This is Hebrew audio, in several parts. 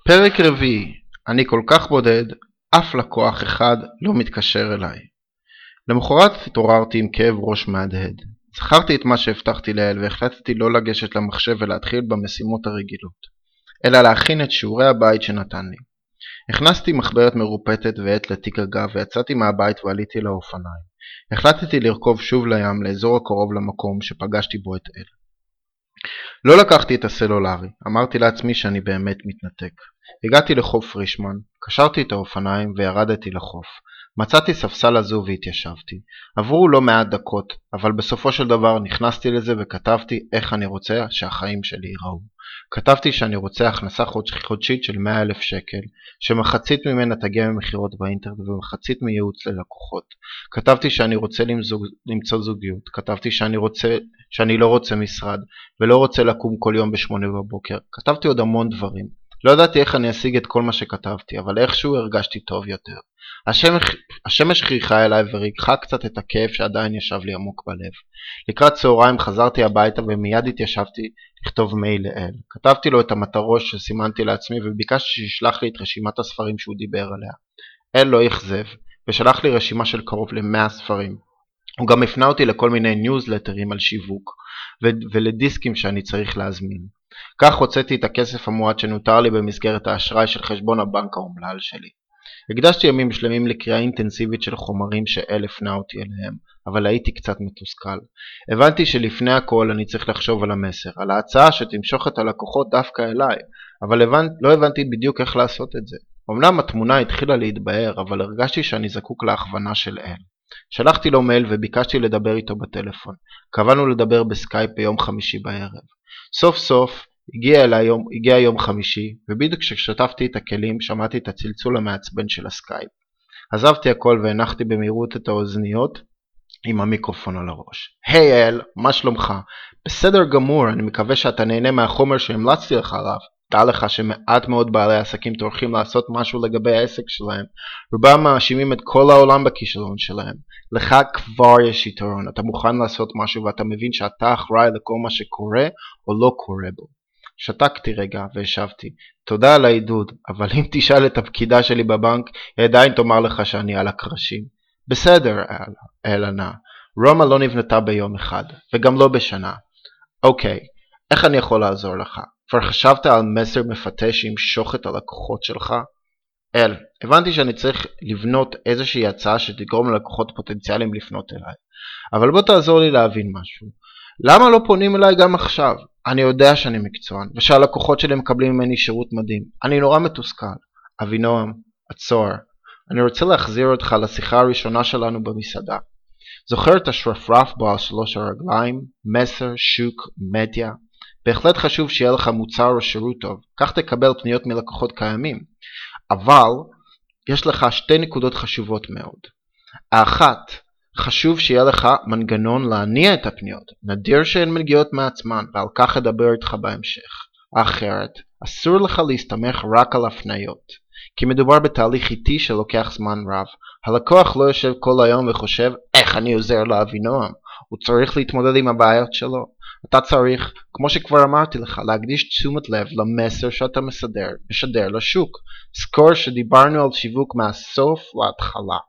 פרק רביעי. אני כל כך בודד, אף לקוח אחד לא מתקשר אליי. למחרת התעוררתי עם כאב ראש מהדהד. זכרתי את מה שהבטחתי לאל והחלטתי לא לגשת למחשב ולהתחיל במשימות הרגילות, אלא להכין את שיעורי הבית שנתן לי. הכנסתי מחברת מרופטת ועט לתיק הגב ויצאתי מהבית ועליתי לאופניים. החלטתי לרכוב שוב לים, לאזור הקרוב למקום שפגשתי בו את אל. לא לקחתי את הסלולרי, אמרתי לעצמי שאני באמת מתנתק. הגעתי לחוף פרישמן, קשרתי את האופניים וירדתי לחוף. מצאתי ספסל עזוב והתיישבתי. עברו לא מעט דקות, אבל בסופו של דבר נכנסתי לזה וכתבתי איך אני רוצה שהחיים שלי ייראו. כתבתי שאני רוצה הכנסה חודשית של 100,000 שקל, שמחצית ממנה תגיע ממכירות באינטרנט ומחצית מייעוץ ללקוחות. כתבתי שאני רוצה למצוא זוגיות. כתבתי שאני לא רוצה משרד ולא רוצה לקום כל יום ב8 בבוקר. כתבתי עוד המון דברים. לא ידעתי איך אני אשיג את כל מה שכתבתי, אבל איכשהו הרגשתי טוב יותר. השמש חייכה אליי וריככה קצת את הכאב שעדיין ישב לי עמוק בלב. לקראת צהריים חזרתי הביתה ומיד התיישבתי לכתוב מייל לאל. כתבתי לו את המטרות שסימנתי לעצמי וביקשתי שישלח לי את רשימת הספרים שהוא דיבר עליה. אל לא יחזב ושלח לי רשימה של קרוב ל100 ספרים. הוא גם הפנה אותי לכל מיני ניוזלטרים על שיווק ולדיסקים שאני צריך להזמין. כך הוצאתי את הכסף המועט שנותר לי במסגרת האשראי של חשבון הבנק האומלל שלי. הקדשתי ימים שלמים לקריאה אינטנסיבית של חומרים שאל הפנה אותי אליהם, אבל הייתי קצת מתוסכל. הבנתי שלפני הכל אני צריך לחשוב על המסר, על ההצעה שתמשוך את הלקוחות דווקא אליי, אבל לא הבנתי בדיוק איך לעשות את זה. אמנם התמונה התחילה להתבהר, אבל הרגשתי שאני זקוק להכוונה של אל. שלחתי לו מייל וביקשתי לדבר איתו בטלפון. קבענו לדבר בסקייפ ביום חמישי בערב. סוף סוף הגיע יום חמישי, ובדיוק כששטפתי את הכלים שמעתי את הצלצול המעצבן של הסקייפ. עזבתי הכל והנחתי במהירות את האוזניות עם המיקרופון על הראש. היי אל, מה שלומך? בסדר גמור, אני מקווה שאתה נהנה מהחומר שהמלצתי לך עליו. דע לך שמעט מאוד בעלי עסקים טורחים לעשות משהו לגבי העסק שלהם. רובם מאשימים את כל העולם בכישלון שלהם. לך כבר יש יתרון, אתה מוכן לעשות משהו ואתה מבין שאתה אחראי לכל מה שקורה או לא קורה בו. שתקתי רגע והשבתי, תודה על העידוד, אבל אם תשאל את הפקידה שלי בבנק, היא עדיין תאמר לך שאני על הקרשים. בסדר, אל ענה, רומא לא נבנתה ביום אחד, וגם לא בשנה. אוקיי, איך אני יכול לעזור לך? כבר חשבת על מסר מפתה שימשוך את הלקוחות שלך? אל, הבנתי שאני צריך לבנות איזושהי הצעה שתגרום ללקוחות פוטנציאליים לפנות אליי. אבל בוא תעזור לי להבין משהו. למה לא פונים אליי גם עכשיו? אני יודע שאני מקצוען, ושהלקוחות שלי מקבלים ממני שירות מדהים. אני נורא מתוסכל. אבינועם, עצור. אני רוצה להחזיר אותך לשיחה הראשונה שלנו במסעדה. זוכר את השרפרף בו על 3 הרגליים? מסר, שוק, מדיה. בהחלט חשוב שיהיה לך מוצר או שירות טוב. כך תקבל פניות מלקוחות קיימים. אבל יש לך 2 נקודות חשובות מאוד. האחת, חשוב שיהיה לך מנגנון להניע את הפניות. נדיר שהן מגיעות מעצמן, ועל כך אדבר איתך בהמשך. האחרת, אסור לך להסתמך רק על הפניות. כי מדובר בתהליך איטי שלוקח זמן רב. הלקוח לא יושב כל היום וחושב, איך אני עוזר לאבינועם? הוא צריך להתמודד עם הבעיות שלו. אתה צריך, כמו שכבר אמרתי לך, להקדיש תשומת לב למסר שאתה משדר לשוק. זכור שדיברנו על שיווק מהסוף להתחלה.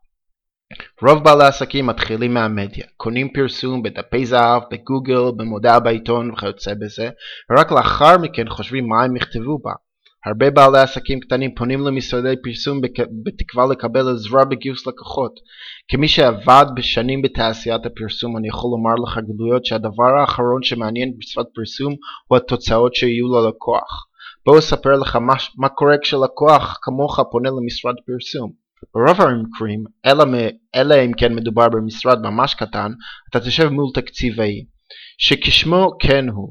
רוב בעלי עסקים מתחילים מהמדיה, קונים פרסום בדפי זהב, בגוגל, במודעה בעיתון וכיוצא בזה, ורק לאחר מכן חושבים מה הם יכתבו בה. הרבה בעלי עסקים קטנים פונים למשרדי פרסום בתקווה לקבל עזרה בגיוס לקוחות. כמי שעבד בשנים בתעשיית הפרסום, אני יכול לומר לך גלויות שהדבר האחרון שמעניין בשפת פרסום הוא התוצאות שיהיו ללקוח. בואו אספר לך מה קורה כשלקוח כמוך פונה למשרד פרסום. ברוב המקרים, אלא אם כן מדובר במשרד ממש קטן, אתה תשב מול תקציבאי, שכשמו כן הוא.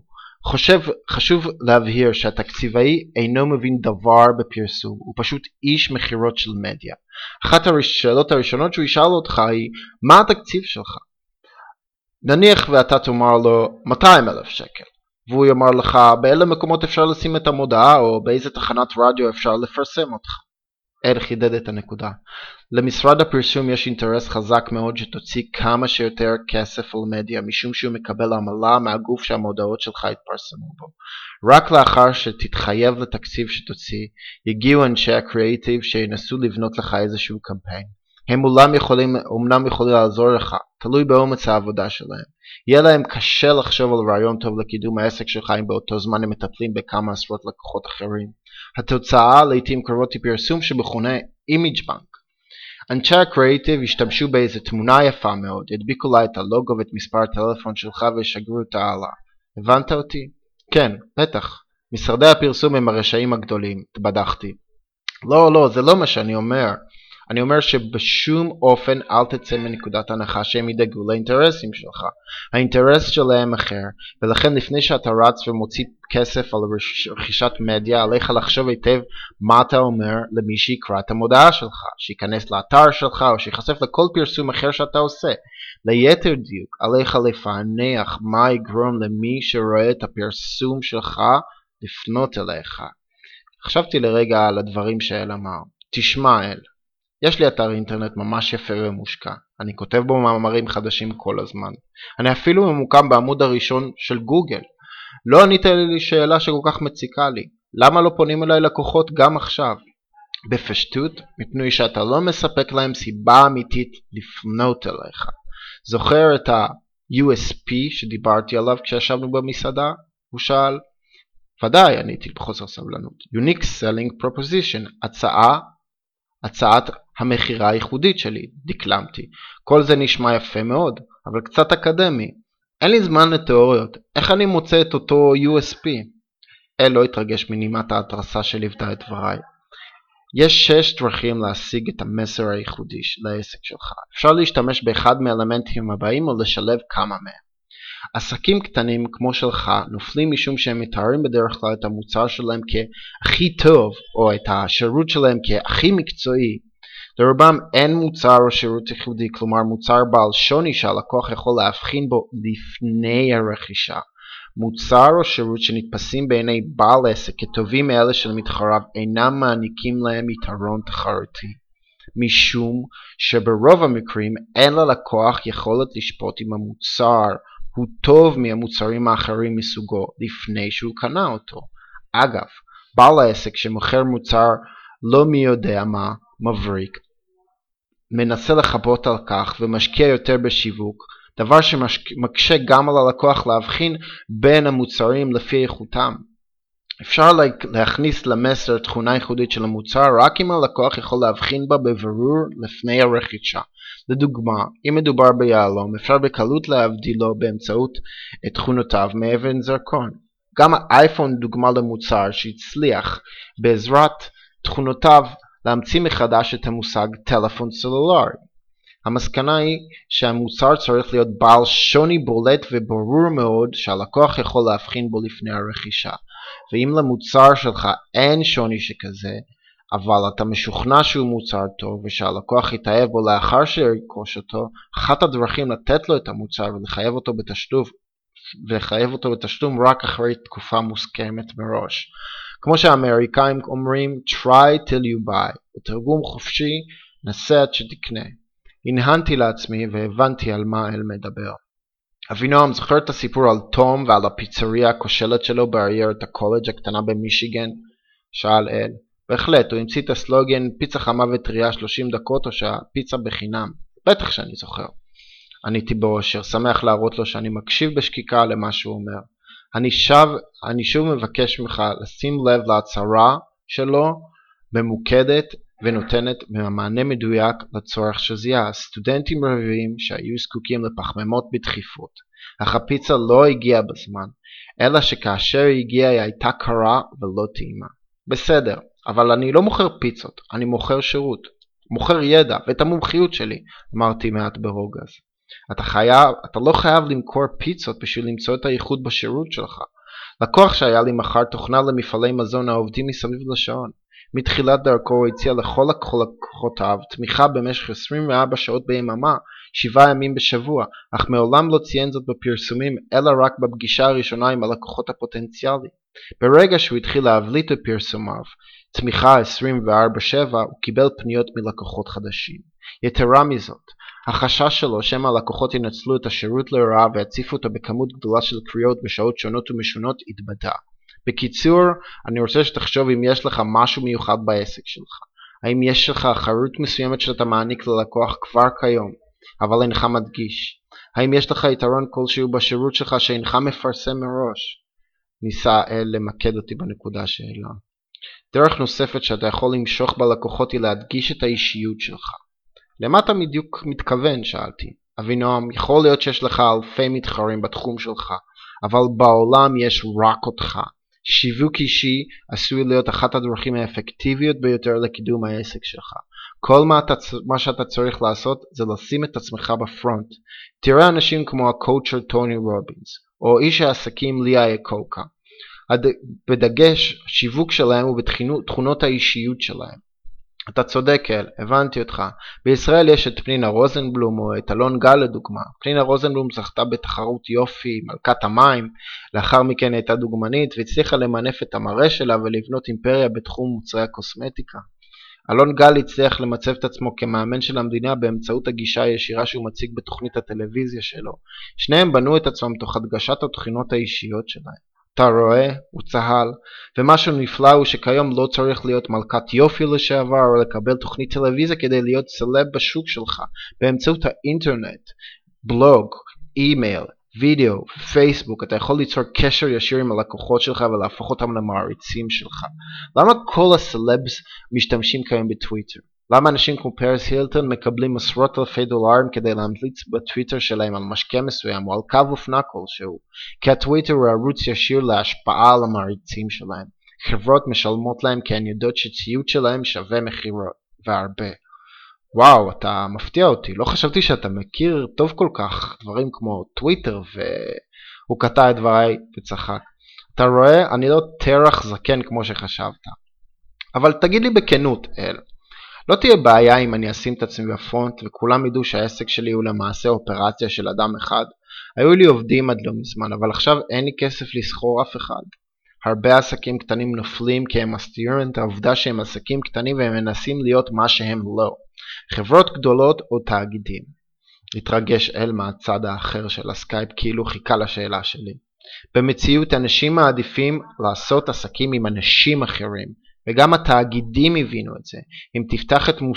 חשוב להבהיר שהתקציבאי אינו מבין דבר בפרסום, הוא פשוט איש מחירות של מדיה. אחת השאלות הראשונות שהוא ישאל אותך היא, מה התקציב שלך? נניח ואתה תאמר לו 200,000 שקל, והוא יאמר לך באילו מקומות אפשר לשים את המודעה או באיזה תחנת רדיו אפשר לפרסם אותך. אל חידד את הנקודה. למשרד הפרסום יש אינטרס חזק מאוד שתוציא כמה שיותר כסף על מדיה, משום שהוא מקבל עמלה מהגוף שהמודעות שלך יתפרסמו בו. רק לאחר שתתחייב לתקציב שתוציא, יגיעו אנשי הקריאיטיב שינסו לבנות לך איזשהו קמפיין. הם אומנם יכולים לעזור לך, תלוי באומץ העבודה שלהם. יהיה להם קשה לחשוב על רעיון טוב לקידום העסק שלך אם באותו זמן הם מטפלים בכמה עשרות לקוחות אחרים. התוצאה לעתים קרובות היא פרסום שמכונה אימיג' בנק. אנשי הקריאיטיב השתמשו באיזו תמונה יפה מאוד, ידביקו לה את הלוגו ואת מספר הטלפון שלך וישגרו אותה הלאה. הבנת אותי? כן, בטח. משרדי הפרסום הם הרשעים הגדולים, התבדחתי. לא, זה לא מה שאני אומר. אני אומר שבשום אופן אל תצא מנקודת הנחה שהם ידאגו לאינטרסים שלך. האינטרס שלהם אחר, ולכן לפני שאתה רץ ומוציא כסף על רכישת מדיה, עליך לחשוב היטב מה אתה אומר למי שיקרא את המודעה שלך, שיכנס לאתר שלך או שיחשף לכל פרסום אחר שאתה עושה. ליתר דיוק, עליך לפענח מה יגרום למי שרואה את הפרסום שלך לפנות אליך. חשבתי לרגע על הדברים שאל אמר. תשמע אל. יש לי אתר אינטרנט ממש יפה ומושקע. אני כותב בו מאמרים חדשים כל הזמן. אני אפילו ממוקם בעמוד הראשון של גוגל. לא ענית לי שאלה שכל כך מציקה לי. למה לא פונים אליי לקוחות גם עכשיו? בפשטות, מפני שאתה לא מספק להם סיבה אמיתית לפנות אליך. זוכר את ה-USP שדיברתי עליו כשישבנו במסעדה? הוא שאל. ודאי, עניתי בחוסר סבלנות. Unique Selling Proposition, הצעת המחירה הייחודית שלי, דקלמתי. כל זה נשמע יפה מאוד, אבל קצת אקדמי. אין לי זמן לתיאוריות. איך אני מוצא את אותו USP? אל לא התרגש מנימת ההתרסה שליוותה את דבריי. יש 6 דרכים להשיג את המסר הייחודי לעסק שלך. אפשר להשתמש באחד מהאלמנטים הבאים או לשלב כמה מהם. עסקים קטנים כמו שלך נופלים משום שהם מתארים בדרך כלל את המוצר שלהם כהכי טוב או את השירות שלהם כהכי מקצועי. לרובם אין מוצר או שירות ייחודי, כלומר מוצר בעל שוני שהלקוח יכול להבחין בו לפני הרכישה. מוצר או שירות שנתפסים בעיני בעל עסק כטובים מאלה של מתחריו אינם מעניקים להם יתרון תחרותי. משום שברוב המקרים אין ללקוח יכולת לשפוט אם המוצר הוא טוב מהמוצרים האחרים מסוגו לפני שהוא קנה אותו. אגב, בעל העסק שמוכר מוצר לא מי יודע מה מבריק, מנסה לחפות על כך ומשקיע יותר בשיווק, דבר שמקשה גם על הלקוח להבחין בין המוצרים לפי איכותם. אפשר להכניס למסר תכונה ייחודית של המוצר רק אם הלקוח יכול להבחין בה בבירור לפני הרכישה. לדוגמה, אם מדובר ביהלום, אפשר בקלות להבדילו באמצעות תכונותיו מאבן זרקון. גם האייפון דוגמה למוצר שהצליח בעזרת תכונותיו להמציא מחדש את המושג טלפון סלולרי. המסקנה היא שהמוצר צריך להיות בעל שוני בולט וברור מאוד שהלקוח יכול להבחין בו לפני הרכישה. ואם למוצר שלך אין שוני שכזה, אבל אתה משוכנע שהוא מוצר טוב ושהלקוח יתאהב בו לאחר שירכוש אותו, אחת הדרכים לתת לו את המוצר ולחייב אותו בתשלום רק אחרי תקופה מוסכמת מראש. כמו שהאמריקאים אומרים, try till you buy. בתרגום חופשי, נסה עד שתקנה. הנהנתי לעצמי והבנתי על מה אל מדבר. אבינועם, זוכר את הסיפור על תום ועל הפיצריה הכושלת שלו בעיירת הקולג' הקטנה במישיגן? שאל אל. בהחלט, הוא המציא את הסלוגן פיצה חמה וטריה 30 דקות או שהפיצה בחינם. בטח שאני זוכר. עניתי באושר, שמח להראות לו שאני מקשיב בשקיקה למה שהוא אומר. אני שוב מבקש ממך לשים לב להצהרה שלו ממוקדת ונותנת מענה מדויק לצורך שזיהה. סטודנטים רבים שהיו זקוקים לפחמימות בדחיפות, אך הפיצה לא הגיעה בזמן, אלא שכאשר היא הגיעה היא הייתה קרה ולא טעימה. בסדר, אבל אני לא מוכר פיצות, אני מוכר שירות, מוכר ידע ואת המומחיות שלי, אמרתי מעט ברוגז. אתה לא חייב למכור פיצות בשביל למצוא את הייחוד בשירות שלך. לקוח שהיה לי מחר תוכנה למפעלי מזון העובדים מסביב לשעון. מתחילת דרכו הוא הציע לכל לקוחותיו תמיכה במשך 24 שעות ביממה, 7 ימים בשבוע, אך מעולם לא ציין זאת בפרסומים, אלא רק בפגישה הראשונה עם הלקוחות הפוטנציאליים. ברגע שהוא התחיל להבליט בפרסומיו, תמיכה 24/7, הוא קיבל פניות מלקוחות חדשים. יתרה מזאת, החשש שלו שמא הלקוחות ינצלו את השירות לרעה ויציפו אותו בכמות גדולה של קריאות בשעות שונות ומשונות התבדה. בקיצור, אני רוצה שתחשוב אם יש לך משהו מיוחד בעסק שלך. האם יש לך אחריות מסוימת שאתה מעניק ללקוח כבר כיום, אבל אינך מדגיש? האם יש לך יתרון כלשהו בשירות שלך שאינך מפרסם מראש? ניסה למקד אותי בנקודה שאלה. דרך נוספת שאתה יכול למשוך בלקוחות היא להדגיש את האישיות שלך. למה אתה בדיוק מתכוון? שאלתי. אבינועם, יכול להיות שיש לך אלפי מתחרים בתחום שלך, אבל בעולם יש רק אותך. שיווק אישי עשוי להיות אחת הדרכים האפקטיביות ביותר לקידום העסק שלך. כל מה שאתה צריך לעשות זה לשים את עצמך בפרונט. תראה אנשים כמו הקואוצ'ר טוני רובינס, או איש העסקים ליה יקוקה. בדגש, שיווק שלהם הוא בתכונות האישיות שלהם. אתה צודק, הבנתי אותך. בישראל יש את פנינה רוזנבלום או את אלון גל לדוגמה. פנינה רוזנבלום זכתה בתחרות יופי, מלכת המים, לאחר מכן הייתה דוגמנית והצליחה למנף את המראה שלה ולבנות אימפריה בתחום מוצרי הקוסמטיקה. אלון גל הצליח למצב את עצמו כמאמן של המדינה באמצעות הגישה הישירה שהוא מציג בתוכנית הטלוויזיה שלו. שניהם בנו את עצמם תוך הדגשת התוכנות האישיות שלהם. אתה רואה, הוא צהל, ומשהו נפלא הוא שכיום לא צריך להיות מלכת יופי לשעבר או לקבל תוכנית טלוויזיה כדי להיות סלב בשוק שלך. באמצעות האינטרנט, בלוג, אימייל, וידאו, פייסבוק, אתה יכול ליצור קשר ישיר עם הלקוחות שלך ולהפוך אותם למעריצים שלך. למה כל הסלבס משתמשים כיום בטוויטר? למה אנשים כמו פריס הילטון מקבלים עשרות אלפי דולרים כדי להמליץ בטוויטר שלהם על משקה מסוים או על קו אופנה כלשהו? כי הטוויטר הוא ערוץ ישיר להשפעה על המעריצים שלהם. חברות משלמות להם כי הן יודעות שציוד שלהם שווה מחירות והרבה. וואו, אתה מפתיע אותי. לא חשבתי שאתה מכיר טוב כל כך דברים כמו טוויטר, והוא קטע את דבריי וצחק. אתה רואה, אני לא תרח זקן כמו שחשבת. אבל תגיד לי בכנות, לא תהיה בעיה אם אני אשים את עצמי בפרונט וכולם ידעו שהעסק שלי הוא למעשה אופרציה של אדם אחד. היו לי עובדים עד לא מזמן, אבל עכשיו אין לי כסף לסחור אף אחד. הרבה עסקים קטנים נופלים כי הם מסתירים את העובדה שהם עסקים קטנים והם מנסים להיות מה שהם לא. חברות גדולות או תאגידים. התרגש מהצד האחר של הסקייפ כאילו חיכה לשאלה שלי. במציאות אנשים מעדיפים לעשות עסקים עם אנשים אחרים. וגם התאגידים הבינו את זה. אם תפתח את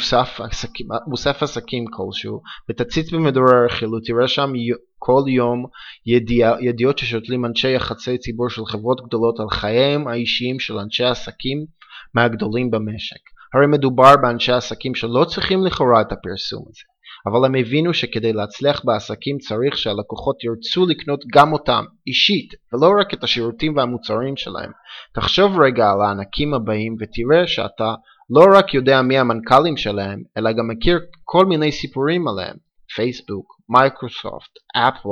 מוסף עסקים כלשהו ותציץ במדורי הרכילות, תראה שם כל יום ידיעות ששותלים אנשי יחסי ציבור של חברות גדולות על חייהם האישיים של אנשי עסקים מהגדולים במשק. הרי מדובר באנשי עסקים שלא צריכים לכאורה את הפרסום הזה. אבל הם הבינו שכדי להצליח בעסקים צריך שהלקוחות ירצו לקנות גם אותם, אישית, ולא רק את השירותים והמוצרים שלהם. תחשוב רגע על הענקים הבאים ותראה שאתה לא רק יודע מי המנכ"לים שלהם, אלא גם מכיר כל מיני סיפורים עליהם. פייסבוק, מייקרוסופט, אפל,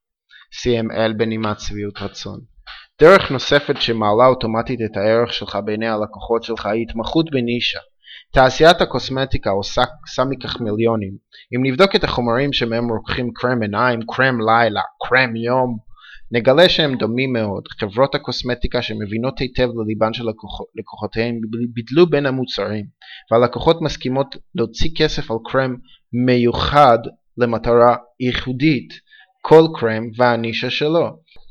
CML בנימת שביעות רצון. דרך נוספת שמעלה אוטומטית את הערך שלך בעיני הלקוחות שלך היא התמחות בנישה. תעשיית הקוסמטיקה עושה מכך מיליונים. אם נבדוק את החומרים שמהם רוקחים קרם עיניים, קרם לילה, קרם יום, נגלה שהם דומים מאוד. חברות הקוסמטיקה שמבינות היטב לליבן של לקוחותיהם בידלו בין המוצרים, והלקוחות מסכימות להוציא כסף על קרם מיוחד למטרה ייחודית, כל קרם והנישה שלו.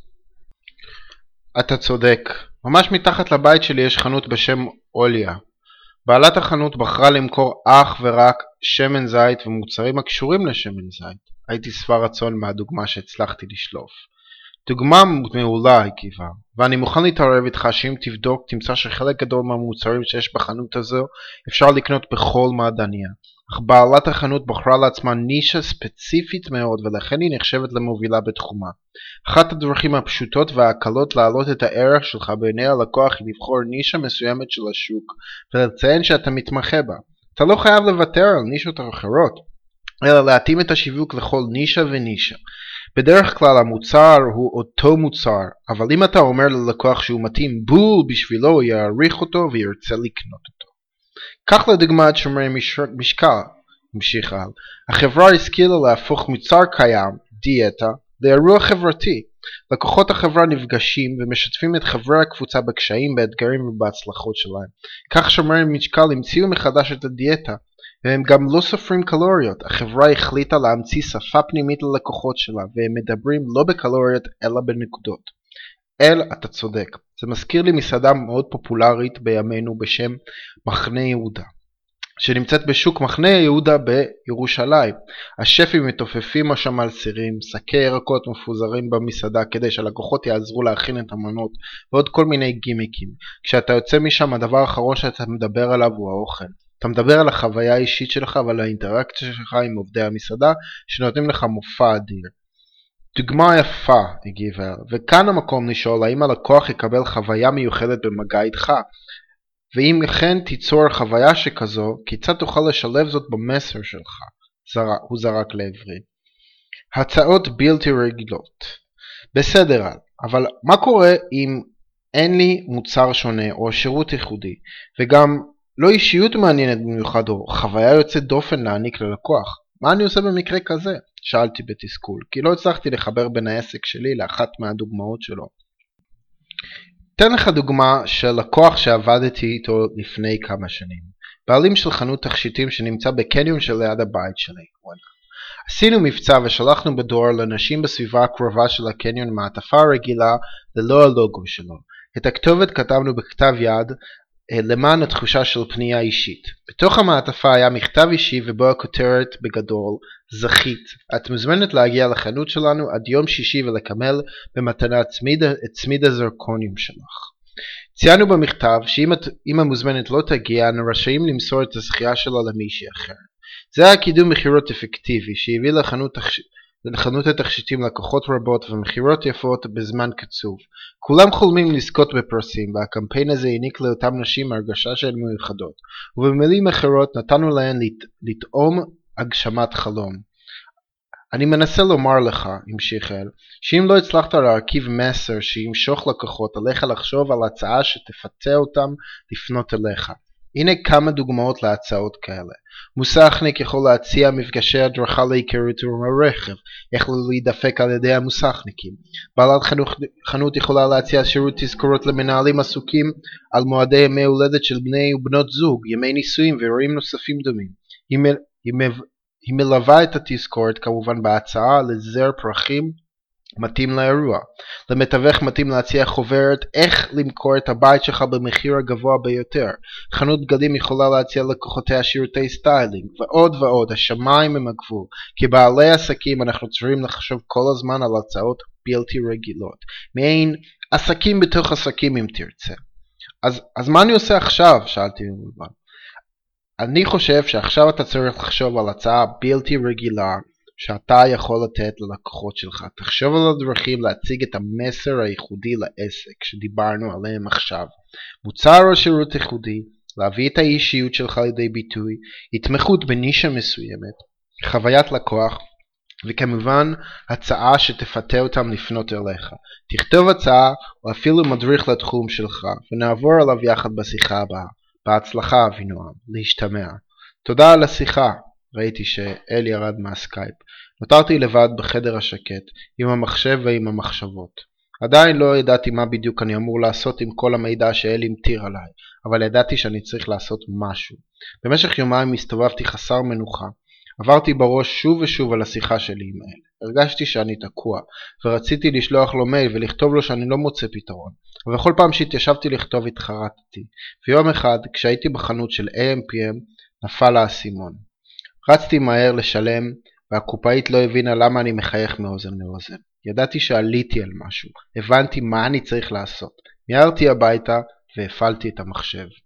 אתה צודק. ממש מתחת לבית שלי יש חנות בשם אוליה. בעלת החנות בחרה למכור אך ורק שמן זית ומוצרים הקשורים לשמן זית. הייתי שבע רצון מהדוגמה שהצלחתי לשלוף. דוגמה מעולה היא קיווה, ואני מוכן להתערב איתך שאם תבדוק תמצא שחלק גדול מהמוצרים שיש בחנות הזו אפשר לקנות בכל מעדניה. אך בעלת החנות בחרה לעצמה נישה ספציפית מאוד ולכן היא נחשבת למובילה בתחומה. אחת הדרכים הפשוטות והקלות להעלות את הערך שלך בעיני הלקוח היא לבחור נישה מסוימת של השוק ולציין שאתה מתמחה בה. אתה לא חייב לוותר על נישות אחרות, אלא להתאים את השיווק לכל נישה ונישה. בדרך כלל המוצר הוא אותו מוצר, אבל אם אתה אומר ללקוח שהוא מתאים בול בשבילו, הוא יעריך אותו וירצה לקנות אותו. כך לדוגמה את שומרי משקל, המשיכה. החברה השכילה להפוך מוצר קיים, דיאטה, זה אירוע חברתי. לקוחות החברה נפגשים ומשתפים את חברי הקבוצה בקשיים, באתגרים ובהצלחות שלהם. כך שומרי משקל המציאו מחדש את הדיאטה, והם גם לא סופרים קלוריות. החברה החליטה להמציא שפה פנימית ללקוחות שלה, והם מדברים לא בקלוריות אלא בנקודות. אתה צודק. זה מזכיר לי מסעדה מאוד פופולרית בימינו בשם מחנה יהודה, שנמצאת בשוק מחנה יהודה בירושלים. השפים מתופפים שם על סירים, שקי ירקות מפוזרים במסעדה כדי שהלקוחות יעזרו להכין את המנות, ועוד כל מיני גימיקים. כשאתה יוצא משם, הדבר האחרון שאתה מדבר עליו הוא האוכל. אתה מדבר על החוויה האישית שלך ועל האינטראקציה שלך עם עובדי המסעדה, שנותנים לך מופע אדיר. דוגמה יפה, הגיבה, וכאן המקום לשאול האם הלקוח יקבל חוויה מיוחדת במגע איתך, ואם לכן תיצור חוויה שכזו, כיצד תוכל לשלב זאת במסר שלך? הוא זרק לעברי. הצעות בלתי רגילות. בסדר, אבל מה קורה אם אין לי מוצר שונה או שירות ייחודי, וגם לא אישיות מעניינת במיוחד או חוויה יוצאת דופן להעניק ללקוח? מה אני עושה במקרה כזה? שאלתי בתסכול, כי לא הצלחתי לחבר בין העסק שלי לאחת מהדוגמאות שלו. אתן לך דוגמה של לקוח שעבדתי איתו לפני כמה שנים. בעלים של חנות תכשיטים שנמצא בקניון שליד הבית שלי. עשינו מבצע ושלחנו בדואר לנשים בסביבה הקרובה של הקניון מעטפה רגילה ללא הלוגו שלו. את הכתובת כתבנו בכתב יד למען התחושה של פנייה אישית. בתוך המעטפה היה מכתב אישי ובו הכותרת בגדול, זכית. את מוזמנת להגיע לחנות שלנו עד יום שישי ולקבל במתנה את צמיד הזרקונים שלך. ציינו במכתב שאם המוזמנת לא תגיע, אנו רשאים למסור את הזכייה שלה למישהי אחר. זה היה קידום מחירות אפקטיבי שהביא לחנות התכשיטים לקוחות רבות ומחירות יפות בזמן קצוב. כולם חולמים לזכות בפרסים, והקמפיין הזה העניק לאותם נשים הרגשה שהן מיוחדות, ובמילים אחרות נתנו להן לטעום הגשמת חלום. אני מנסה לומר לך, המשיך אל, שאם לא הצלחת להרכיב מסר שימשוך לקוחות, עליך לחשוב על הצעה שתפתה אותם לפנות אליך. הנה כמה דוגמאות להצעות כאלה. מוסכניק יכול להציע מפגשי הדרכה להיכרות עם הרכב, איך להידפק על ידי המוסכניקים. בעלת חנות יכולה להציע שירות תזכורות למנהלים עסוקים על מועדי ימי הולדת של בני ובנות זוג, ימי נישואים ואירועים נוספים דומים. היא מלווה את התזכורת כמובן בהצעה לזר פרחים מתאים לאירוע. למתווך מתאים להציע חוברת איך למכור את הבית שלך במחיר הגבוה ביותר. חנות בגדים יכולה להציע לקוחותיה שירותי סטיילינג, ועוד ועוד. השמיים הם הגבול. כבעלי עסקים אנחנו צריכים לחשוב כל הזמן על הצעות בלתי רגילות. מעין עסקים בתוך עסקים אם תרצה. אז מה אני עושה עכשיו? שאלתי במובן. אני חושב שעכשיו אתה צריך לחשוב על הצעה בלתי רגילה שאתה יכול לתת ללקוחות שלך. תחשוב על הדרכים להציג את המסר הייחודי לעסק שדיברנו עליהם עכשיו. מוצר או שירות ייחודי, להביא את האישיות שלך לידי ביטוי, התמחות בנישה מסוימת, חוויית לקוח, וכמובן הצעה שתפתה אותם לפנות אליך. תכתוב הצעה או אפילו מדריך לתחום שלך, ונעבור עליו יחד בשיחה הבאה. בהצלחה אבינועם, להשתמע. תודה על השיחה. ראיתי שאל ירד מהסקייפ. נותרתי לבד בחדר השקט, עם המחשב ועם המחשבות. עדיין לא ידעתי מה בדיוק אני אמור לעשות עם כל המידע שאל המטיר עליי, אבל ידעתי שאני צריך לעשות משהו. במשך יומיים הסתובבתי חסר מנוחה. עברתי בראש שוב ושוב על השיחה שלי עם אל. הרגשתי שאני תקוע, ורציתי לשלוח לו מייל ולכתוב לו שאני לא מוצא פתרון. אבל כל פעם שהתיישבתי לכתוב התחרטתי. ויום אחד, כשהייתי בחנות של AMPM, נפל האסימון. רצתי מהר לשלם, והקופאית לא הבינה למה אני מחייך מאוזן לאוזן. ידעתי שעליתי על משהו. הבנתי מה אני צריך לעשות. מיהרתי הביתה והפעלתי את המחשב.